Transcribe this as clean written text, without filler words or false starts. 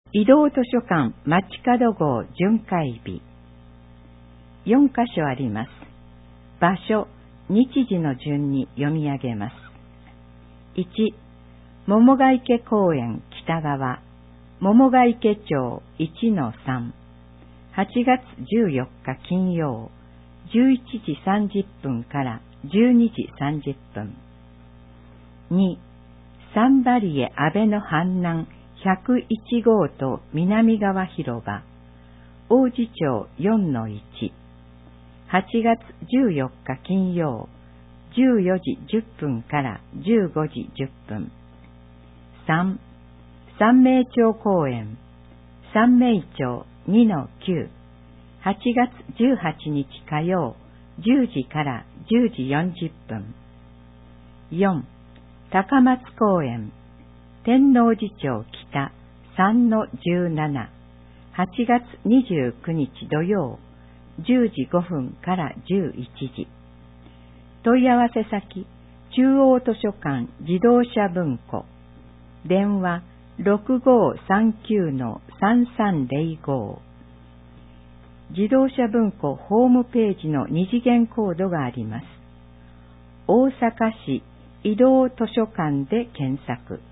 移動図書館街角号巡回日。4箇所あります。場所、日時の順に読み上げます。1、桃ヶ池公園北側、桃ヶ池町 1-3、8月14日金曜、11時30分から12時30分。2、サンバリエ安倍の阪南101号と南側広場、王子町 4-1、8月14日金曜、14時10分から15時10分。3、三名町公園、三名町 2-9、8月18日火曜、10時から10時40分。4、高松公園、天王寺町北 3-17、8月29日土曜、10時5分から11時。問い合わせ先、中央図書館自動車文庫。電話 6539-3305。自動車文庫ホームページの二次元コードがあります。大阪市移動図書館で検索。